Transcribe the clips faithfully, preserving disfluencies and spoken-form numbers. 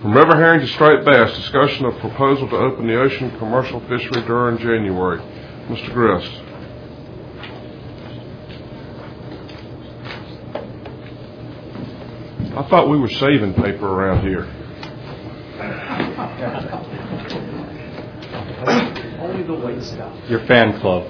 From river herring to striped bass, discussion of proposal to open the ocean commercial fishery during January. Mister Grist. I thought we were saving paper around here. Only the white stuff. Your fan club.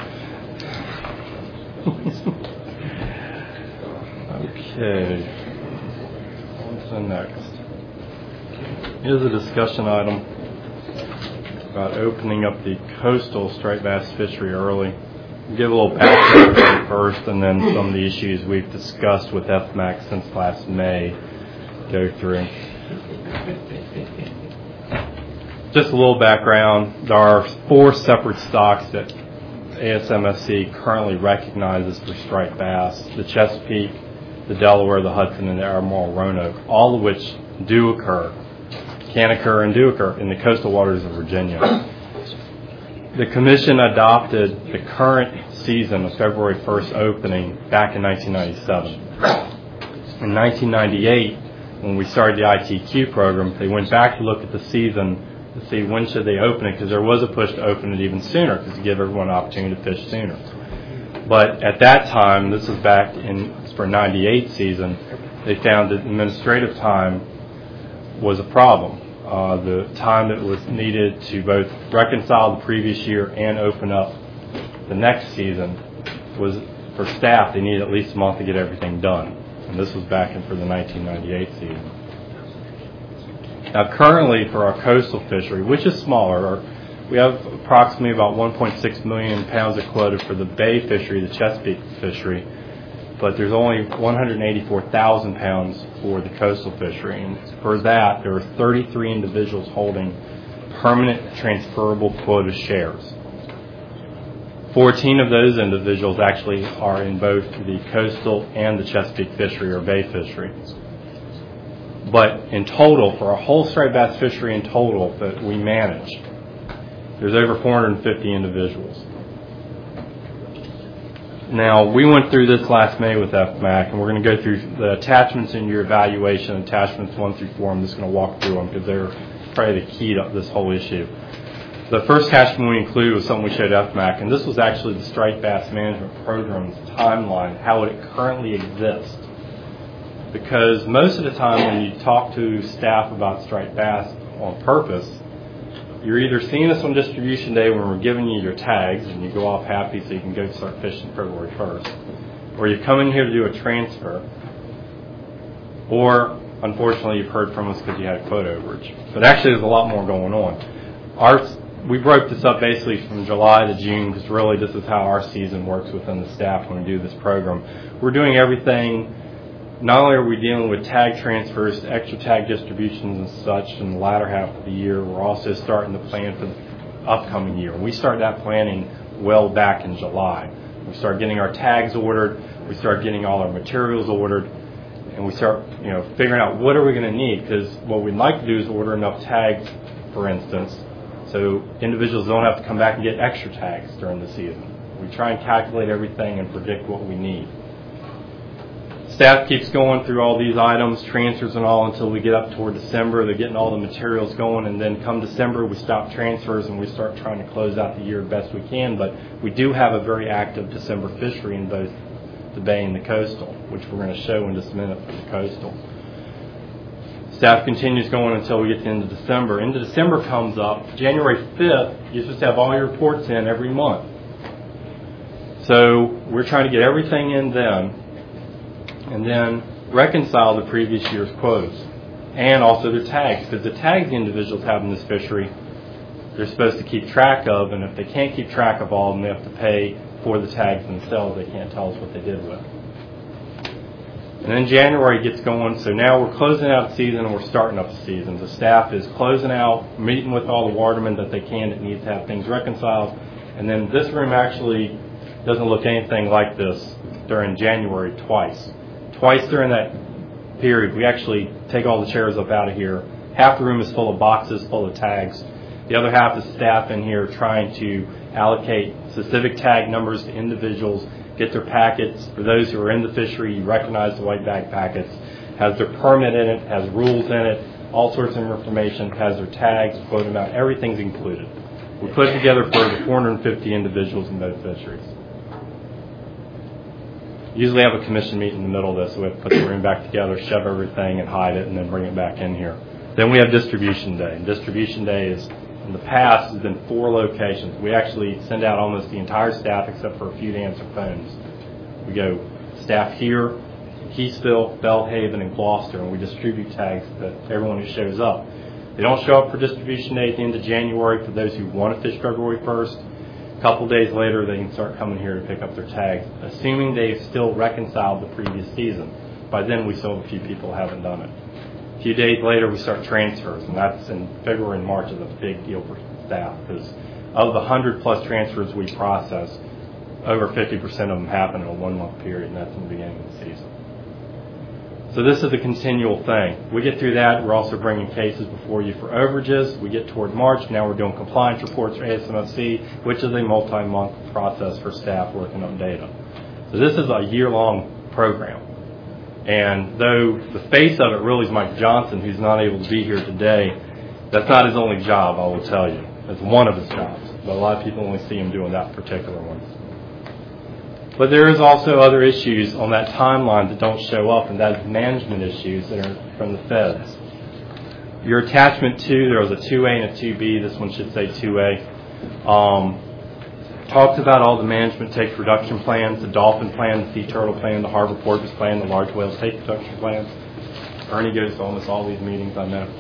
Okay. What's the next? Here's a discussion item about opening up the coastal striped bass fishery early. Give a little background first, and then some of the issues we've discussed with F M A C since last May go through. Just a little background. There are four separate stocks that A S M F C currently recognizes for striped bass: the Chesapeake, the Delaware, the Hudson, and the Admiral Roanoke, all of which do occur, can occur and do occur in the coastal waters of Virginia. The Commission adopted the current season of February first opening back in nineteen ninety-seven. In nineteen ninety-eight, when we started the I T Q program, they went back to look at the season to see when should they open it, because there was a push to open it even sooner, because to give everyone an opportunity to fish sooner. But at that time, this was back in for ninety-eight season, they found that administrative time was a problem. Uh, the time that was needed to both reconcile the previous year and open up the next season was, for staff, they needed at least a month to get everything done. And this was back in for the nineteen ninety-eight season. Now currently for our coastal fishery, which is smaller, we have approximately about one point six million pounds of quota for the bay fishery, the Chesapeake fishery, but there's only one hundred eighty-four thousand pounds for the coastal fishery. And for that, there are thirty-three individuals holding permanent transferable quota shares. fourteen of those individuals actually are in both the coastal and the Chesapeake fishery or bay fishery. But in total, for our whole striped bass fishery in total that we manage, there's over four hundred fifty individuals. Now, we went through this last May with F M A C, and we're going to go through the attachments in your evaluation, attachments one through four. I'm just going to walk through them because they're probably the key to this whole issue. The first attachment we included was something we showed F M A C, and this was actually the striped bass management program's timeline, how it currently exists. Because most of the time when you talk to staff about striped bass on purpose, you're either seeing us on distribution day when we're giving you your tags and you go off happy so you can go start fishing February first, or you come in here to do a transfer, or unfortunately you've heard from us because you had a quota overage. But actually there's a lot more going on. Our, we broke this up basically from July to June because really this is how our season works within the staff when we do this program. We're doing everything. Not only are we dealing with tag transfers, extra tag distributions and such in the latter half of the year, we're also starting to plan for the upcoming year. We start that planning well back in July. We start getting our tags ordered, we start getting all our materials ordered, and we start, you know, figuring out what are we going to need, because what we'd like to do is order enough tags, for instance, so individuals don't have to come back and get extra tags during the season. We try and calculate everything and predict what we need. Staff keeps going through all these items, transfers and all, until we get up toward December. They're getting all the materials going, and then come December, we stop transfers and we start trying to close out the year the best we can. But we do have a very active December fishery in both the bay and the coastal, which we're going to show in just a minute for the coastal. Staff continues going until we get to the end of December. End of December comes up. January fifth, you're supposed to have all your reports in every month. So we're trying to get everything in then, and then reconcile the previous year's quotas and also their tags, because the tags the individuals have in this fishery, they're supposed to keep track of, and if they can't keep track of all of them, they have to pay for the tags themselves. They can't tell us what they did with. And then January gets going, so now we're closing out the season and we're starting up the season. The staff is closing out, meeting with all the watermen that they can that need to have things reconciled, and then this room actually doesn't look anything like this during January twice. Twice during that period, we actually take all the chairs up out of here. Half the room is full of boxes, full of tags. The other half is staff in here trying to allocate specific tag numbers to individuals, get their packets. For those who are in the fishery, you recognize the white bag packets. Has their permit in it, has rules in it, all sorts of information, has their tags, quote amount, everything's included. We put it together for over four hundred fifty individuals in both fisheries. Usually have a commission meeting in the middle of this, so we have to put the room back together, shove everything and hide it, and then bring it back in here. Then we have distribution day. And distribution day is, in the past, has been four locations. We actually send out almost the entire staff except for a few to answer phones. We go staff here, Keysville, Bellhaven, and Gloucester, and we distribute tags to everyone who shows up. They don't show up for distribution day at the end of January for those who want to fish February first. A couple days later, they can start coming here to pick up their tags, assuming they've still reconciled the previous season. By then, we still have a few people who haven't done it. A few days later, we start transfers, and that's in February and March is a big deal for staff because of the one hundred plus transfers we process, over fifty percent of them happen in a one-month period, and that's in the beginning of the season. So this is a continual thing. We get through that. We're also bringing cases before you for overages. We get toward March. Now we're doing compliance reports for A S M F C, which is a multi-month process for staff working on data. So this is a year-long program. And though the face of it really is Mike Johnson, who's not able to be here today, that's not his only job, I will tell you. It's one of his jobs. But a lot of people only see him doing that particular one. But there is also other issues on that timeline that don't show up, and that is management issues that are from the feds. Your attachment two, there was a two A and a two B. This one should say two A. Um, talks about all the management take production plans, the dolphin plan, the sea turtle plan, the harbor porpoise plan, the large whale take production plans. Ernie goes to almost all these meetings, I know.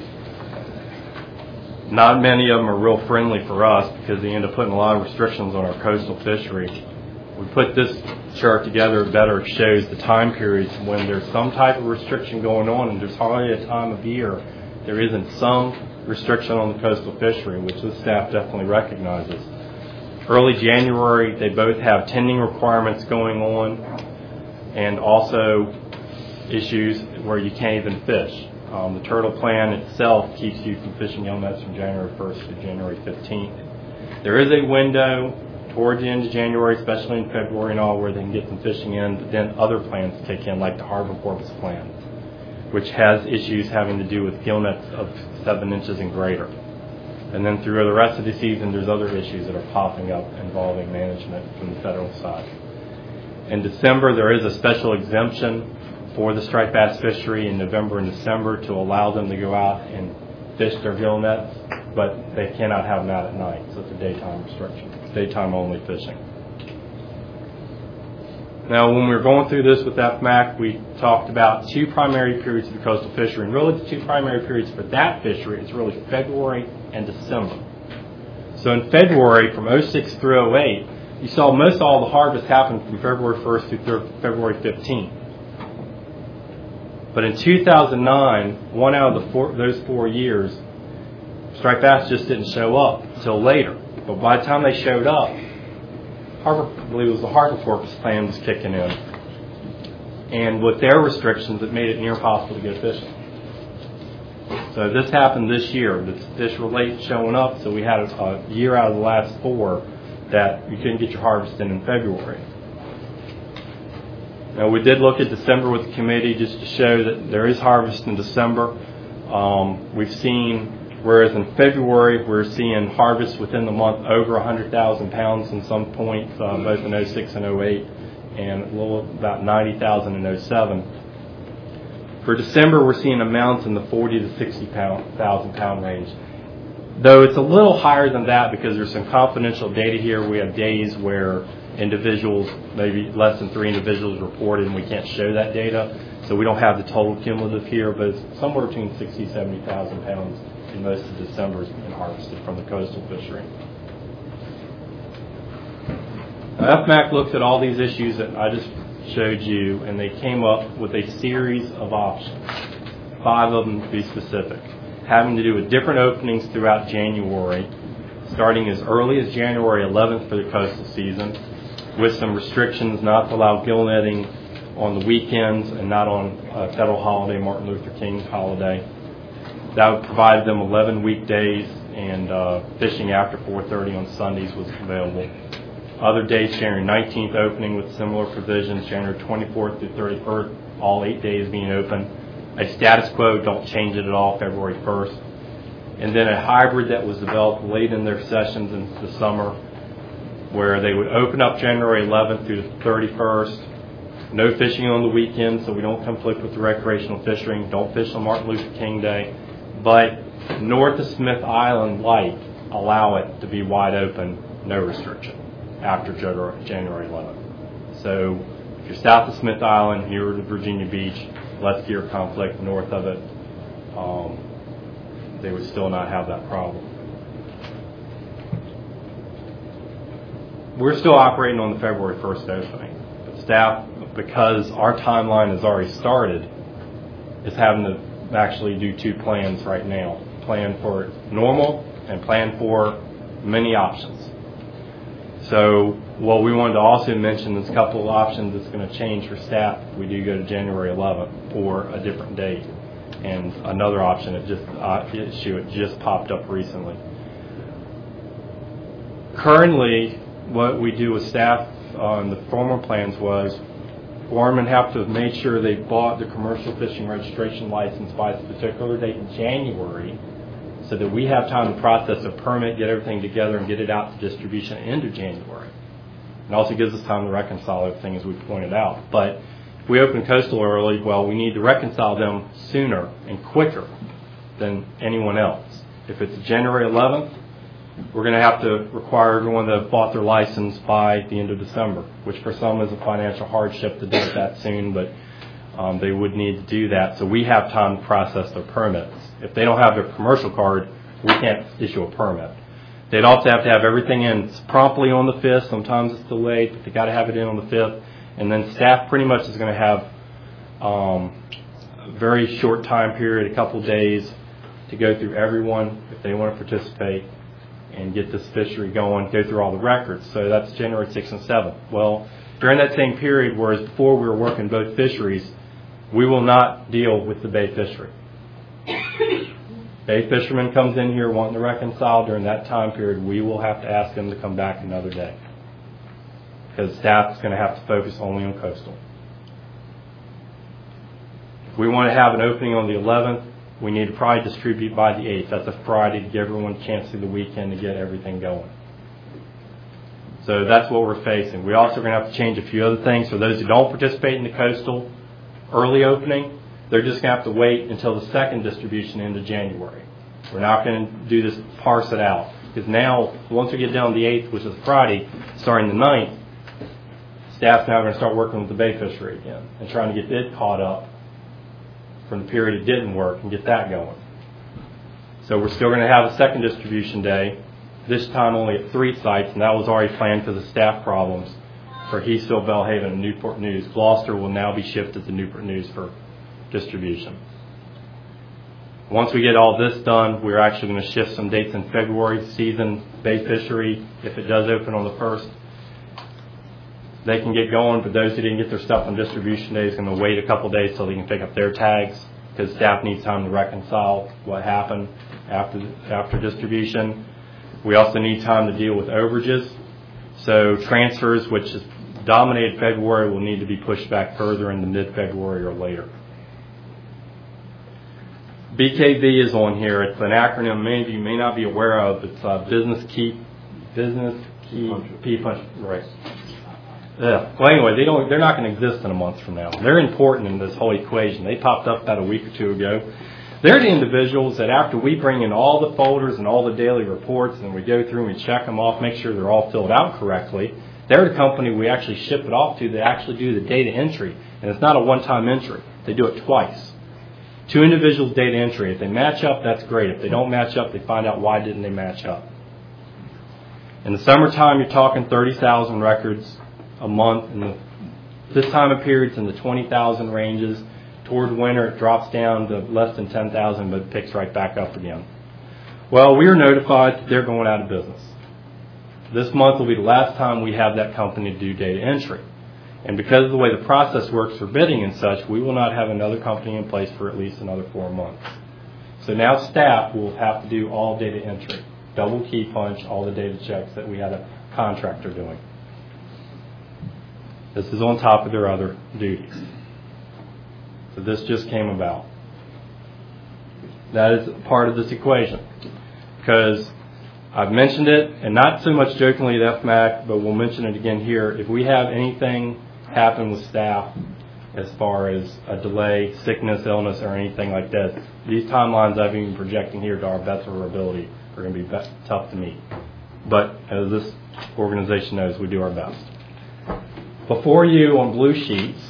Not many of them are real friendly for us because they end up putting a lot of restrictions on our coastal fishery. We put this chart together better. It shows the time periods when there's some type of restriction going on, and there's hardly a time of year there isn't some restriction on the coastal fishery, which the staff definitely recognizes. Early January, they both have tending requirements going on and also issues where you can't even fish. Um, the turtle plan itself keeps you from fishing gillnets from January first to January fifteenth. There is a window towards the end of January, especially in February and all, where they can get some fishing in, but then other plans kick in, like the harbor porpoise plan, which has issues having to do with gillnets of seven inches and greater. And then through the rest of the season, there's other issues that are popping up involving management from the federal side. In December, there is a special exemption for the striped bass fishery in November and December to allow them to go out and fish their gillnets, but they cannot have them out at night, so it's a daytime restriction. It's daytime only fishing. Now, when we were going through this with F M A C, we talked about two primary periods of the coastal fishery, and really the two primary periods for that fishery is really February and December. So in February, from oh six through oh eight, you saw most all the harvest happen from February first through February fifteenth. But in two thousand nine, one out of the four, those four years, striped bass just didn't show up until later. But by the time they showed up, harbor, I believe it was the harbor porpoise plan was kicking in. And with their restrictions, it made it near impossible to go fishing. So this happened this year. The fish were late showing up, so we had a, a year out of the last four that you couldn't get your harvest in in February. Now, we did look at December with the committee just to show that there is harvest in December. Um, we've seen, whereas in February we're seeing harvest within the month over one hundred thousand pounds in some points, uh, both in oh six and oh eight, and a little about ninety thousand in oh seven. For December, we're seeing amounts in the forty to sixty thousand pound range. Though it's a little higher than that because there's some confidential data here. We have days where individuals, maybe less than three individuals reported, and we can't show that data. So we don't have the total cumulative here, but it's somewhere between sixty to seventy thousand pounds in most of December has been harvested from the coastal fishery. Now, F M A C looks at all these issues that I just showed you, and they came up with a series of options, five of them to be specific, having to do with different openings throughout January, starting as early as January eleventh for the coastal season, with some restrictions not to allow gill netting on the weekends and not on a federal holiday, Martin Luther King holiday. That would provide them eleven weekdays, and uh, fishing after four thirty on Sundays was available. Other dates, January nineteenth opening with similar provisions, January twenty-fourth through thirty-first, all eight days being open. a status quo, don't change it at all, February first. And then a hybrid that was developed late in their sessions in the summer, where they would open up January eleventh through the thirty-first. No fishing on the weekend, so we don't conflict with the recreational fishing. Don't fish on Martin Luther King Day. But north of Smith Island Light, allow it to be wide open, no restriction, after January eleventh. So if you're south of Smith Island, nearer to Virginia Beach, less deer conflict north of it, um, they would still not have that problem. We're still operating on the February first opening. But staff, because our timeline has already started, is having to actually do two plans right now. Plan for normal and plan for many options. So what we wanted to also mention is a couple of options that's going to change for staff if we do go to January eleventh or a different date. And another option, it just uh, issue, it just popped up recently. Currently, what we do with staff on the former plans was foremen have to have made sure they bought the commercial fishing registration license by a particular date in January, so that we have time to process a permit, get everything together, and get it out to distribution into January. It also gives us time to reconcile everything, as we pointed out. But if we open coastal early, well, we need to reconcile them sooner and quicker than anyone else. If it's January eleventh, we're going to have to require everyone to have bought their license by the end of December, which for some is a financial hardship to do it that soon, but um, they would need to do that. So we have time to process their permits. If they don't have their commercial card, we can't issue a permit. They'd also have to have everything in promptly on the fifth. Sometimes it's delayed, but they got to have it in on the fifth. And then staff pretty much is going to have um, a very short time period, a couple days, to go through everyone if they want to participate and get this fishery going, go through all the records. So that's January sixth and seventh. Well, during that same period, whereas before we were working both fisheries, we will not deal with the bay fishery. Bay fisherman comes in here wanting to reconcile during that time period, we will have to ask them to come back another day, because staff is going to have to focus only on coastal. If we want to have an opening on the eleventh, we need to probably distribute by the eighth. That's a Friday to give everyone a chance through the weekend to get everything going. So that's what we're facing. We also are going to have to change a few other things. For those who don't participate in the coastal early opening, they're just going to have to wait until the second distribution into January. We're not going to do this, parse it out. Because now, once we get down to the eighth, which is Friday, starting the ninth, staff's now going to start working with the bay fishery again and trying to get it caught up from the period it didn't work and get that going. So we're still going to have a second distribution day, this time only at three sites, and that was already planned because of staff problems for Heastville, Belhaven, and Newport News. Gloucester will now be shifted to Newport News for distribution. Once we get all this done, we're actually going to shift some dates in February. Season bay fishery, if it does open on the first, they can get going, but those who didn't get their stuff on distribution day is going to wait a couple days so they can pick up their tags, because staff needs time to reconcile what happened after after distribution. We also need time to deal with overages. So transfers, which has dominated February, will need to be pushed back further into mid-February or later. B K V is on here. It's an acronym many of you may not be aware of. It's uh, Business Key, Business Key, P Punch, right. Yeah. Well, anyway, they don't. They're not going to exist in a month from now. They're important in this whole equation. They popped up about a week or two ago. They're the individuals that after we bring in all the folders and all the daily reports and we go through and we check them off, make sure they're all filled out correctly, they're the company we actually ship it off to that actually do the data entry. And it's not a one-time entry. They do it twice. Two individuals data entry. If they match up, that's great. If they don't match up, they find out why didn't they match up. In the summertime, you're talking thirty thousand records a month. And this time of period, it's in the twenty thousand ranges. Toward winter, it drops down to less than ten thousand, but it picks right back up again. Well, we are notified that they're going out of business. This month will be the last time we have that company do data entry. And because of the way the process works for bidding and such, we will not have another company in place for at least another four months. So now staff will have to do all data entry, double key punch, all the data checks that we had a contractor doing. This is on top of their other duties. So this just came about. That is part of this equation. Because I've mentioned it, and not so much jokingly at F M A C, but we'll mention it again here. If we have anything happen with staff as far as a delay, sickness, illness, or anything like that, these timelines I've been projecting here to our best of our ability are going to be, be tough to meet. But as this organization knows, we do our best. Before you on blue sheets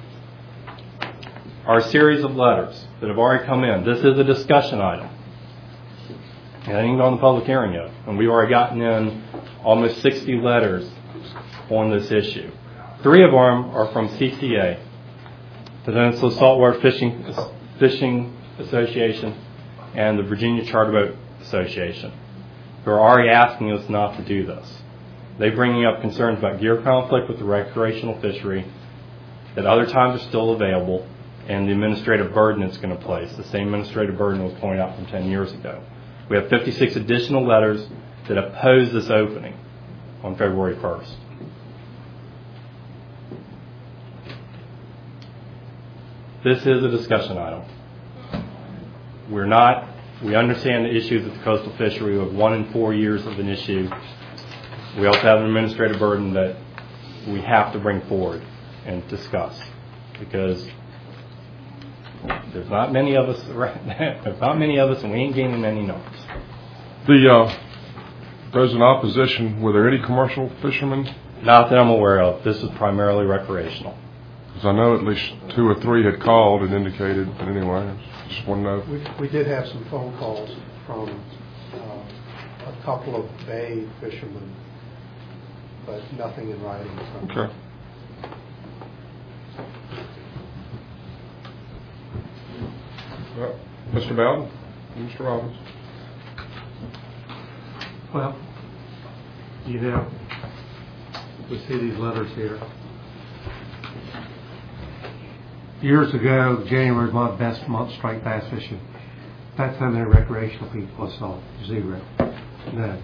are a series of letters that have already come in. This is a discussion item. It ain't even gone to public hearing yet. And we've already gotten in almost sixty letters on this issue. Three of them are from C C A, the Peninsula Saltwater Fishing, Fishing Association, and the Virginia Charter Boat Association, who are already asking us not to do this. They're bringing up concerns about gear conflict with the recreational fishery, that other times are still available, and the administrative burden it's going to place. The same administrative burden was pointed out from ten years ago. We have fifty-six additional letters that oppose this opening on February first. This is a discussion item. We're not, we understand the issues with the coastal fishery. We have one in four years of an issue. We also have an administrative burden that we have to bring forward and discuss, because there's not many of us. There's not many of us, and we ain't gaining many numbers. The uh, those in opposition, were there any commercial fishermen? Not that I'm aware of. This is primarily recreational. Because I know at least two or three had called and indicated. But anyway, just want to know. We, we did have some phone calls from uh, a couple of bay fishermen, but nothing in writing. Okay. Well, Mister Bowden, Mister Robbins. Well, you know, we see these letters here. Years ago, January was my best month striped bass fishing. That's how many recreational people I saw. Zero. None.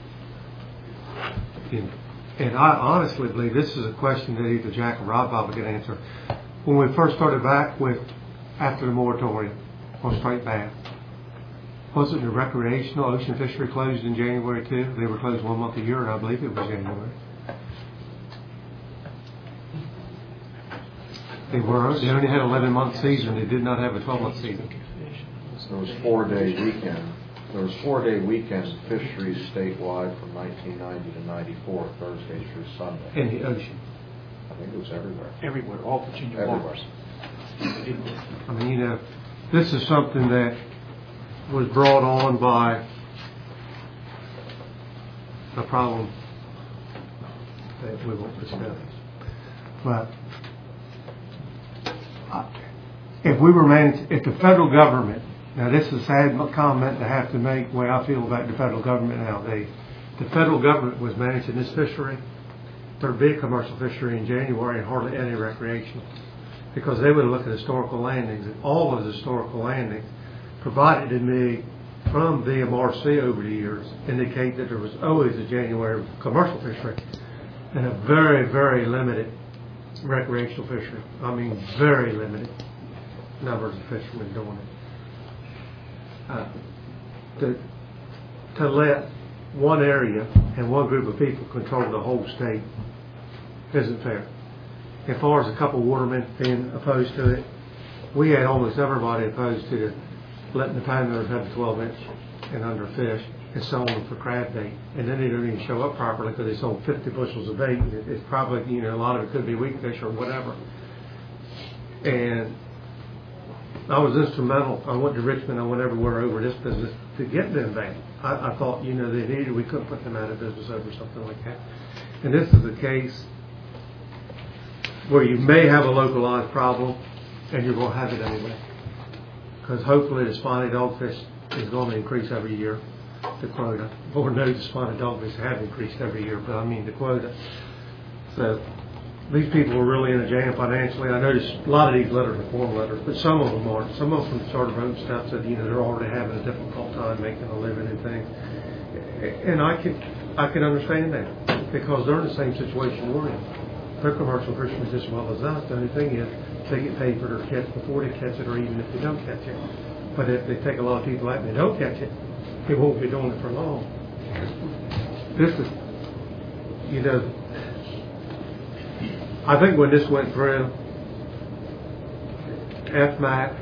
And, and I honestly believe this is a question that either Jack or Rob probably could answer. When we first started back with, after the moratorium on striped bass, wasn't the recreational ocean fishery closed in January too? They were closed one month a year, and I believe it was January. They were. They only had an eleven month season. They did not have a twelve month season. There was four day weekend. There was four day weekend fisheries statewide from nineteen ninety to ninety-four, Thursday through Sunday. In the ocean. I think it was everywhere. Everywhere, all Virginia Everywhere. waters. I mean, you know, this is something that was brought on by a problem that we won't discuss. But uh, if we were managed, if the federal government, now this is a sad comment to have to make the way I feel about the federal government nowadays. The federal government was managing this fishery. There'd be a commercial fishery in January and hardly any recreational, because they would look at historical landings, and all of the historical landings provided to me from the M R C over the years indicate that there was always a January commercial fishery and a very, very limited recreational fishery. I mean, very limited numbers of fishermen doing it. Uh, to, to let one area and one group of people control the whole state isn't fair. As far as a couple of watermen being opposed to it, we had almost everybody opposed to the letting the panhandlers have the twelve inch and under fish and selling them for crab bait. And then they don't even show up properly because they sold fifty bushels of bait. And it, it's probably, you know, a lot of it could be weak fish or whatever. And I was instrumental. I went to Richmond. I went everywhere over this business to get them banned. I, I thought, you know, they needed, we couldn't put them out of business over something like that. And this is a case where you may have a localized problem and you're going to have it anyway. Because hopefully the spotted dogfish is going to increase every year, the quota. Lord knows the spotted dogfish have increased every year, but I mean the quota. So these people are really in a jam financially. I noticed a lot of these letters are form letters, but some of them aren't. Some of them from the charter boat stuff said, you know, they're already having a difficult time making a living and things. And I can, I can understand that because they're in the same situation we're in. They're commercial fishermen just as well as us. The only thing is they get paid for their catch before they catch it or even if they don't catch it. But if they take a lot of people out and they don't catch it, they won't be doing it for long. This is, you know, I think when this went through, F M A C,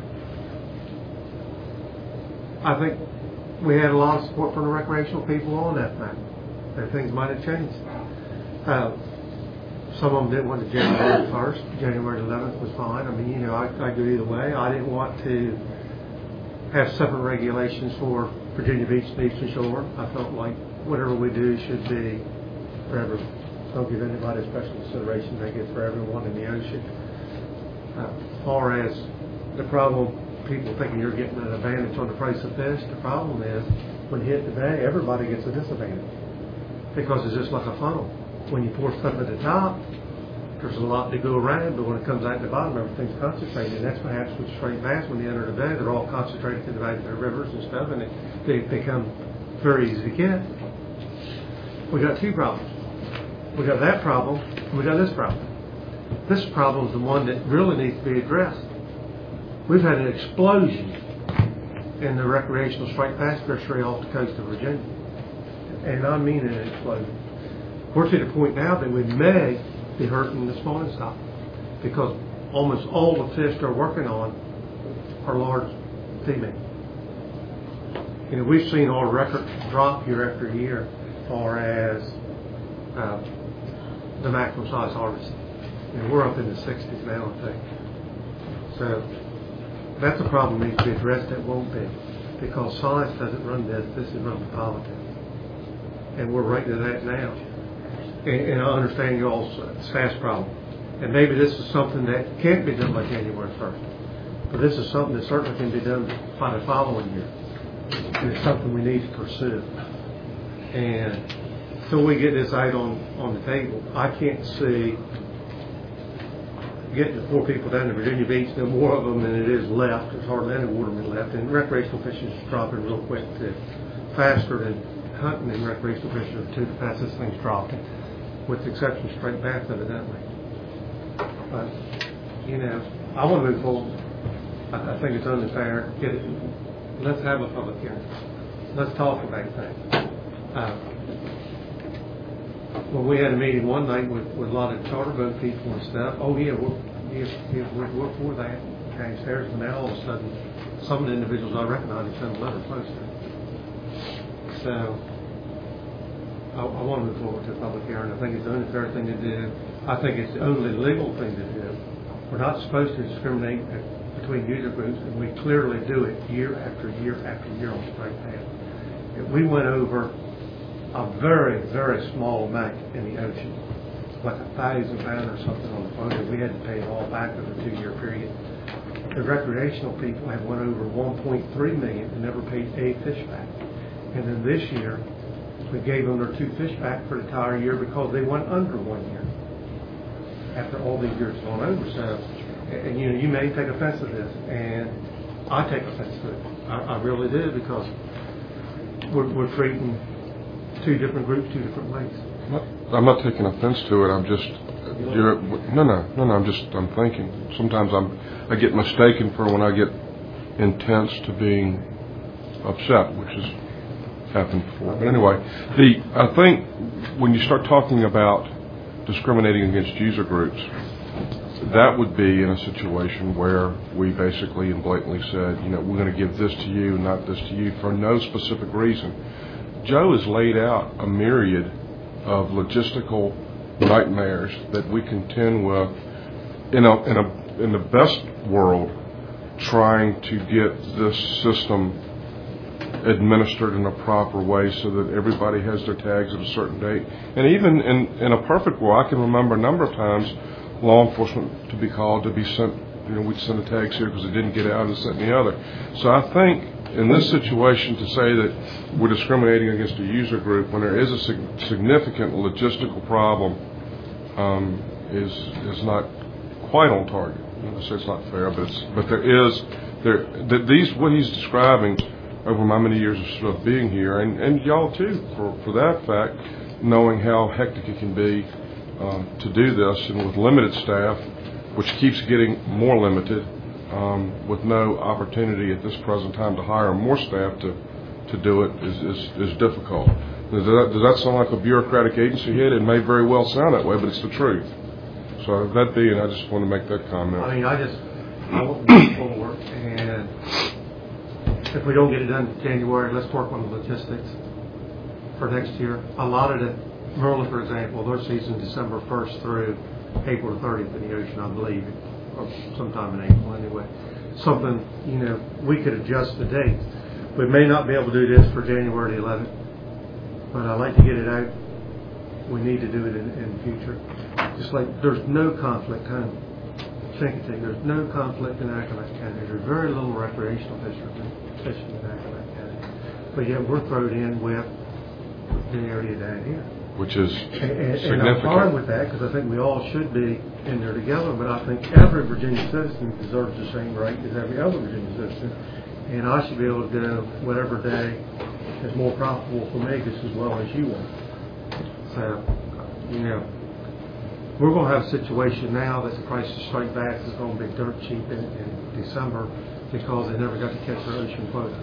I think we had a lot of support from the recreational people on F M A C. That things might have changed. Uh, some of them didn't want the January first. January eleventh was fine. I mean, you know, I, I go either way. I didn't want to have separate regulations for Virginia Beach and Eastern Shore. I felt like whatever we do should be for everyone. Don't give anybody a special consideration. Make it for everyone in the ocean. Uh, as far as the problem, people thinking you're getting an advantage on the price of fish, the problem is when you hit the bay, everybody gets a disadvantage because it's just like a funnel. When you pour stuff at the top, there's a lot to go around, but when it comes out the bottom, everything's concentrated. And that's what happens with straight bass when they enter the bay. They're all concentrated in the back of their rivers and stuff, and it, they become very easy to get. We got two problems. We got that problem, and we got this problem. This problem is the one that really needs to be addressed. We've had an explosion in the recreational striped bass fishery off the coast of Virginia. And I mean an explosion. We're to the point now that we may be hurting the spawning stock because almost all the fish they're working on are large female. You know, we've seen our record drop year after year as far as uh, the maximum size harvest. You know, we're up in the sixties now, I think. So that's a problem that needs to be addressed. That won't be because science doesn't run this. This is run by politics, and we're right to that now. And, and I understand y'all's staff problem, and maybe this is something that can't be done by January first, but this is something that certainly can be done by the following year. And it's something we need to pursue. And so we get this out on, on the table. I can't see getting the poor people down to Virginia Beach, no more of them than it is left. There's hardly any watermen left, and recreational fishing is dropping real quick too, faster than hunting and recreational fishing are two the fastest things dropping, with the exception of straight bass, evidently. But you know, I want to move forward. I, I think it's only fair. Get it. Let's have a public hearing. Let's talk about things. Uh, Well, we had a meeting one night with, with a lot of charter boat people and stuff. Oh, yeah, we're, yeah, yeah, we're, we're for that. Came stairs, and now all of a sudden, some of the individuals I recognize have sent a letter posted. So, I, I want to move forward to a public hearing. I think it's the only fair thing to do. I think it's the only legal thing to do. We're not supposed to discriminate between user groups, and we clearly do it year after year after year on straight bass. If we went over a very, very small amount in the ocean, like a thousand pound or something on the photo. We had to pay it all back over a two-year period. The recreational people have went over one point three million and never paid a fish back. And then this year, we gave them their two fish back for the entire year because they went under one year after all these years gone over. So, and you know, you may take offense to this, and I take offense to it. I, I really do because we're, we're treating two different groups, two different ways. I'm not taking offense to it. I'm just, you're, no, no, no, no. I'm just, I'm thinking. Sometimes I'm, I get mistaken for when I get intense to being upset, which has happened before. But anyway, the, I think when you start talking about discriminating against user groups, that would be in a situation where we basically and blatantly said, you know, we're going to give this to you, not this to you, for no specific reason. Joe has laid out a myriad of logistical nightmares that we contend with in a, in a, in the best world, trying to get this system administered in a proper way so that everybody has their tags at a certain date. And even in, in a perfect world, I can remember a number of times law enforcement to be called to be sent, you know, we'd send the tags here because it didn't get out and this, that, and the other. So I think in this situation, to say that we're discriminating against a user group when there is a sig- significant logistical problem um, is is not quite on target. I say it's not fair, but it's, but there is there that these what he's describing over my many years of, of being here, and, and y'all too, for for that fact, knowing how hectic it can be um, to do this, and with limited staff, which keeps getting more limited. um, with no opportunity at this present time to hire more staff to, to do it is, is, is difficult. Does that, does that sound like a bureaucratic agency head? It may very well sound that way, but it's the truth. So that being, I just want to make that comment. I mean, I just, I want to move forward, and if we don't get it done in January, let's work on the logistics for next year. A lot of the, Merle, for example, their season December first through April thirtieth in the ocean, I believe, or sometime in April anyway. Something, you know, we could adjust the date. We may not be able to do this for January the eleventh, but I'd like to get it out. We need to do it in, in the future. Just like there's no conflict, kind of Chincoteague, there's no conflict in Accomack County. There's very little recreational fishermen fishing in Accomack County. But yet we're thrown in with the area down here. Which is And, and, significant. and I'm fine with that because I think we all should be in there together, but I think every Virginia citizen deserves the same right as every other Virginia citizen. And I should be able to go whatever day is more profitable for me just as well as you want. So, you know, we're going to have a situation now that the price of striped bass is going to be dirt cheap in, in December because they never got to catch their ocean quota.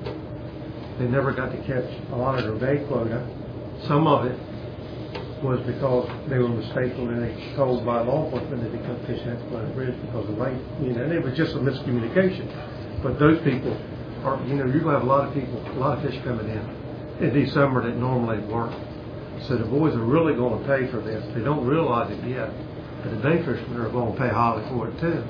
They never got to catch a lot of their bay quota. Some of it was because they were mistakenly told by law enforcement that they couldn't fish at the bridge because of rain. You know, and it was just a miscommunication. But those people are, you know, you're going to have a lot of people, a lot of fish coming in in December that normally work. So the boys are really going to pay for this. They don't realize it yet, but the day fishermen are going to pay highly for it too.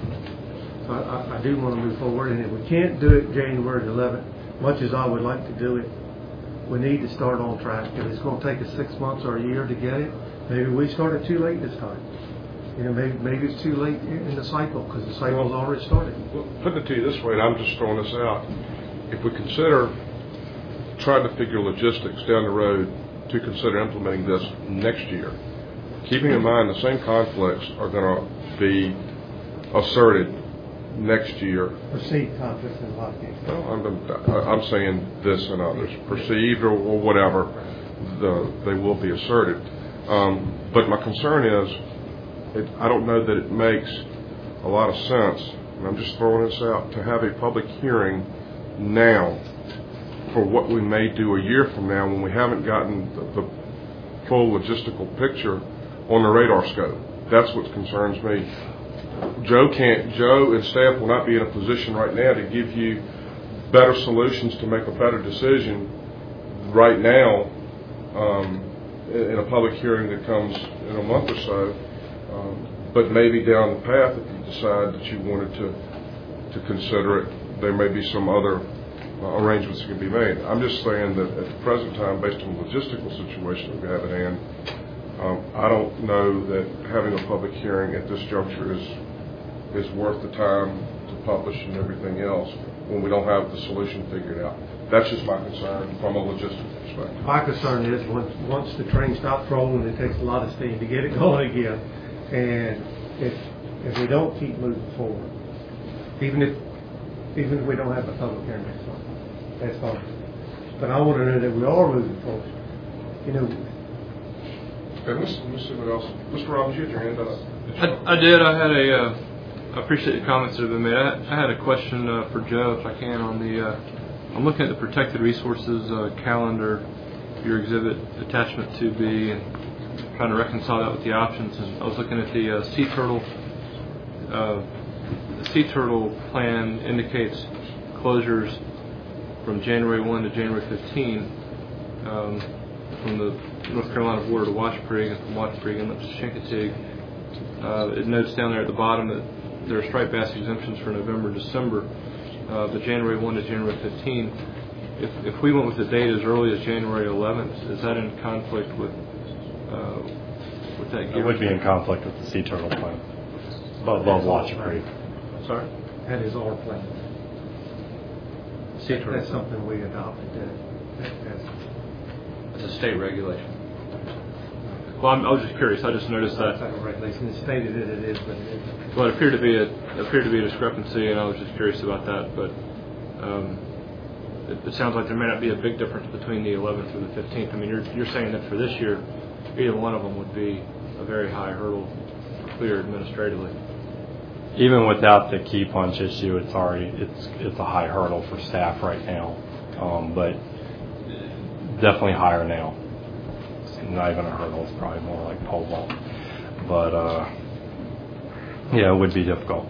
So I, I, I do want to move forward, and if we can't do it January eleventh, much as I would like to do it, we need to start on track. If it's going to take us six months or a year to get it, maybe we started too late this time. You know, maybe maybe it's too late in the cycle because the cycle's already started. Well, putting it to you this way, and I'm just throwing this out, if we consider trying to figure logistics down the road to consider implementing this next year, keeping in mind the same conflicts are going to be asserted next year. Perceived conflicts in a lot of cases. Well, I'm, I'm saying this and others, perceived or, or whatever, the, they will be asserted. Um, but my concern is, it, I don't know that it makes a lot of sense, and I'm just throwing this out, to have a public hearing now for what we may do a year from now when we haven't gotten the, the full logistical picture on the radar scope. That's what concerns me. Joe can't, Joe and staff will not be in a position right now to give you better solutions to make a better decision right now um, in, in a public hearing that comes in a month or so. Um, but maybe down the path, if you decide that you wanted to to consider it, there may be some other uh, arrangements that can be made. I'm just saying that at the present time, based on the logistical situation that we have at hand, um, I don't know that having a public hearing at this juncture is is worth the time to publish and everything else when we don't have the solution figured out. That's just my concern from a logistical perspective. My concern is once once the train stops rolling, it takes a lot of steam to get it going again. And if if we don't keep moving forward, even if even if we don't have a public hearing next month, that's fine. But I want to know that we are moving forward. You know. Okay, let's, let's see what else. Mister Robbins, you had your hand up. I, I did. I had a. Uh, I appreciate the comments that have been made. I, I had a question uh, for Joe, if I can, on the. Uh, I'm looking at the protected resources uh, calendar, your exhibit attachment two B, and trying to reconcile that with the options. And I was looking at the uh, sea turtle. Uh, the sea turtle plan indicates closures from January first to January fifteenth um, from the North Carolina border to Washburn and from Washburn and up to Chincoteague. Uh, it notes down there at the bottom that there are striped bass exemptions for November, December, uh, but January first to January fifteenth. If, if we went with the date as early as January eleventh, is that in conflict with uh, with that? It would be in conflict with the sea turtle plan above, above Watch Creek. Sorry? That is our plan. Sea turtle. That's something we adopted. That, that's, It's a state regulation. Well, I'm, I was just curious. I just noticed that's that. not a regulation. It's stated that it is, but it isn't. Well, it appeared to be a appeared to be a discrepancy, and I was just curious about that. But um, it, it sounds like there may not be a big difference between the eleventh or the fifteenth. I mean, you're you're saying that for this year, either one of them would be a very high hurdle to clear administratively. even without the key punch issue, it's already it's it's a high hurdle for staff right now, um, but definitely higher now. It's not even a hurdle; it's probably more like pole vault. But uh, yeah, it would be difficult.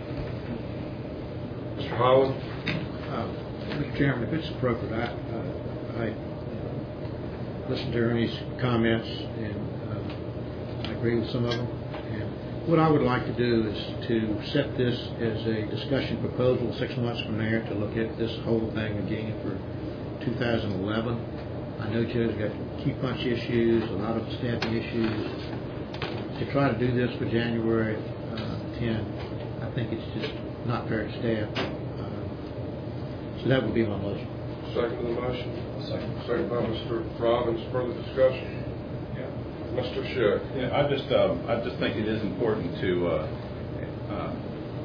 Mister Holland? Uh, Mister Chairman, if it's appropriate, I, uh, I listened to Ernie's comments and uh, I agree with some of them. And what I would like to do is to set this as a discussion proposal six months from there to look at this whole thing again for two thousand eleven. I know Joe's got key punch issues, a lot of staffing issues. To try to do this for January uh, tenth, I think it's just not fair to staff. Uh, so that would be my motion. Second to the motion? Second. Second by Mister Robbins. Further discussion? Yeah. Mister Schick? Yeah, I just, um, I just think it is important to, uh, uh,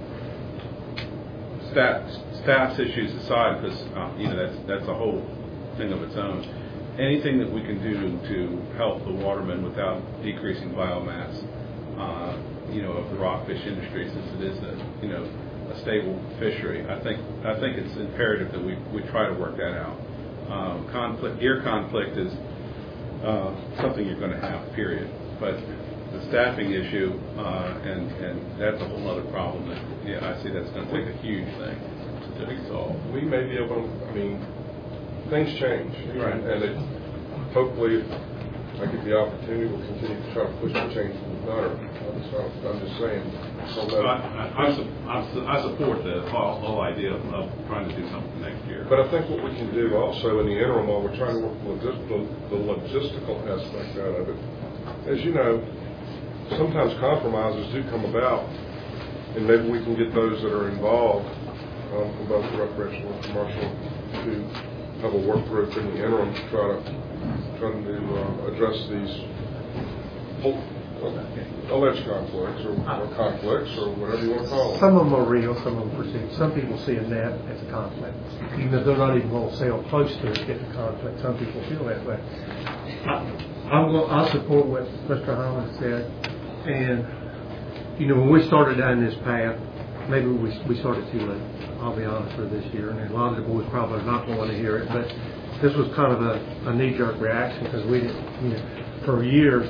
staff, staff's issues aside, because, uh, you know, that's, that's a whole thing of its own. Anything that we can do to help the watermen without decreasing biomass, uh, you know, of the rockfish industry, since it is a, you know, a stable fishery, I think, I think it's imperative that we, we try to work that out. Um, conflict, gear conflict is uh, something you're going to have, period. But the staffing issue, uh, and, and that's a whole other problem that, yeah, I see that's going to take a huge thing to to solve. We may be able to, I mean, things change. Right. And it, hopefully, if I get the opportunity, we'll continue to try to push the change for the better. I'm just, I'm just saying. So So I, I, I, su- I su- I support the whole, whole idea of, of trying to do something next year. But I think what we can do also in the interim, while we're trying to work the, logis- the, the logistical aspect out of it, as you know, sometimes compromises do come about, and maybe we can get those that are involved, um, from both the recreational and commercial, to have a work group in the interim to try to try to uh, address these whole, uh, alleged conflicts or, or conflicts or whatever you want to call them. Some of them are real, some of them perceived. Some people see a net as a conflict. Even if they're not even going to sail close to it, get the conflict. Some people feel that way. I, I'm going, I support what Mister Holland said. And, you know, when we started down this path, maybe we, we started too late. I'll be honest for this year. And a lot of the boys probably are not going to hear it. But this was kind of a, a knee-jerk reaction because we didn't, you know, for years,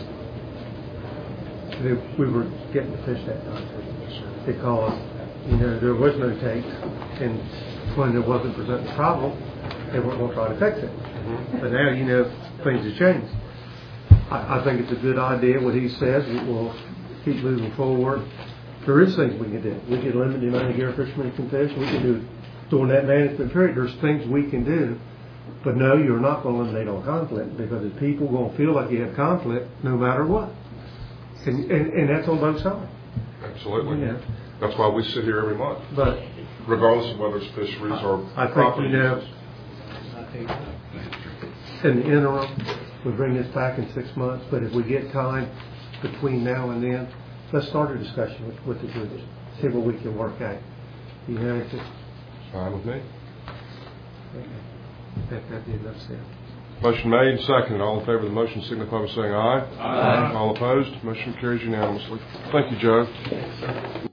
we were getting to fish that time because, you know, there was no takes, and when there wasn't presenting a problem, they weren't going to try to fix it. Mm-hmm. But now, you know, things have changed. I, I think it's a good idea what he says. We'll keep moving forward. There is things we can do. We can limit the amount of gear fishermen can fish. We can do during that management period. There's things we can do. But no, you're not going to eliminate on conflict because if people are going to feel like you have conflict no matter what. And, and, and that's on both sides. Absolutely. Yeah. That's why we sit here every month. But regardless of whether it's fisheries or I think, property you know, uses. in the interim, we bring this back in six months, but if we get time between now and then, let's start a discussion with, with the groups, see what we can work out. You know, it's just, Fine with me. I think that'd be enough said. Motion made and seconded. All in favor of the motion signify by saying aye. Aye. All opposed? Motion carries unanimously. Thank you, Joe.